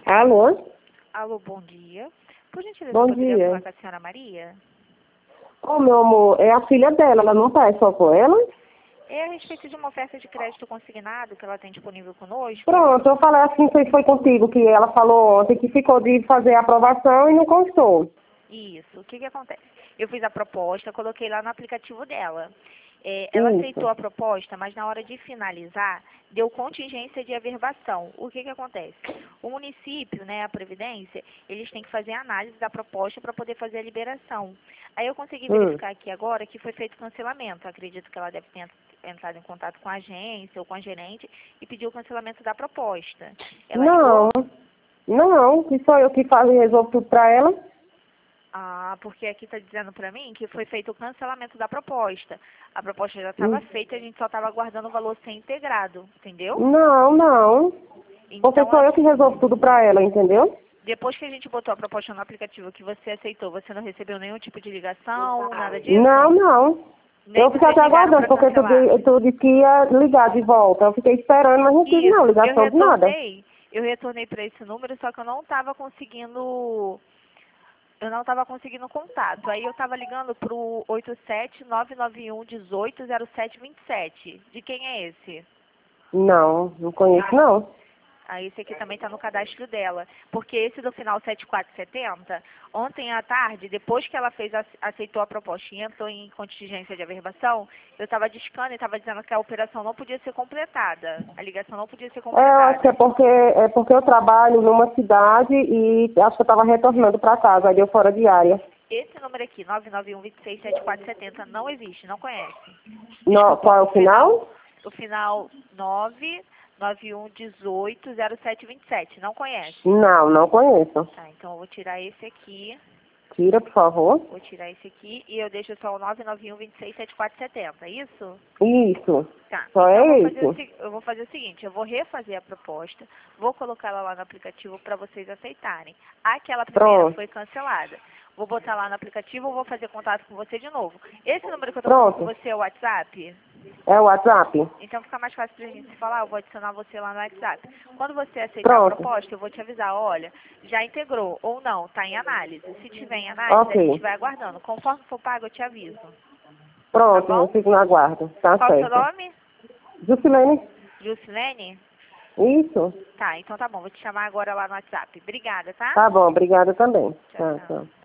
Alô? Alô, bom dia. Por gentileza, Bom poderia dia. falar com a senhora Maria? Ô, meu amor, é a filha dela, ela não tá, é só com ela? É a respeito de uma oferta de crédito consignado que ela tem disponível conosco. Pronto, eu falei assim, foi contigo que ela falou ontem que ficou de fazer a aprovação e não constou. Isso. O que acontece? Eu fiz a proposta, coloquei lá no aplicativo dela. Ela aceitou Isso. a proposta, mas na hora de finalizar, deu contingência de averbação. O que acontece? O município, né, a Previdência, eles têm que fazer a análise da proposta para poder fazer a liberação. Aí eu consegui verificar aqui agora que foi feito cancelamento. Acredito que ela deve ter entrado em contato com a agência ou com a gerente e pediu o cancelamento da proposta. Ela ligou? Não, que sou eu que faço e resolvo tudo pra ela. Ah, porque aqui está dizendo para mim que foi feito o cancelamento da proposta. A proposta já estava Hum. feita, a gente só estava aguardando o valor ser integrado, entendeu? Não. Porque Então, sou eu que resolvo tudo pra ela, entendeu? depois que a gente botou a proposta no aplicativo que você aceitou, você não recebeu nenhum tipo de ligação, nada disso? Não. Nem Eu fiquei vocês até ligaram aguardando, para porque cancelar? tu disse que ia ligar de volta. Eu fiquei esperando, mas não tive não, Isso, ligação de nada. eu retornei para esse número, só que eu não estava conseguindo contato. Aí eu estava ligando para o 87991180727. De quem é esse? Não conheço não. Aí esse aqui também está no cadastro dela. Porque esse do final 7470, ontem à tarde, depois que ela aceitou a proposta e entrou em contingência de averbação, eu estava discando e estava dizendo que a operação não podia ser completada. A ligação não podia ser Eu acho que completada. é porque eu trabalho numa cidade e acho que eu estava retornando para casa, aí deu fora de área. Esse número aqui, 991267470, não existe, não conhece. No, Desculpa, qual é o final? o final 991180727, não conhece. Não conheço. Tá, então eu vou tirar esse aqui, Tira, por favor. e eu deixo só o 991267470, é isso? Isso. Tá, Só então é isso. eu vou fazer o seguinte, eu vou refazer a proposta, vou colocar ela lá no aplicativo para vocês aceitarem. Aquela primeira Pronto. foi cancelada. Vou botar lá no aplicativo, vou fazer contato com você de novo. Esse número que eu tô falando com Pronto. você é o WhatsApp? É o WhatsApp? Então fica mais fácil pra gente se falar, eu vou adicionar você lá no WhatsApp. Quando você aceitar a Pronto. proposta, eu vou te avisar, olha, já integrou ou não, tá em análise. Se tiver em análise, a gente Ok. vai aguardando. Conforme for pago, eu te aviso. Tá Pronto, eu bom? fico no aguardo. Tá Qual o seu certo. nome? Jusilene? Jusilene? Isso. Tá, então tá bom, vou te chamar agora lá no WhatsApp. Obrigada, tá? Tá bom, obrigada também. Tchau, Tá, tchau. tchau.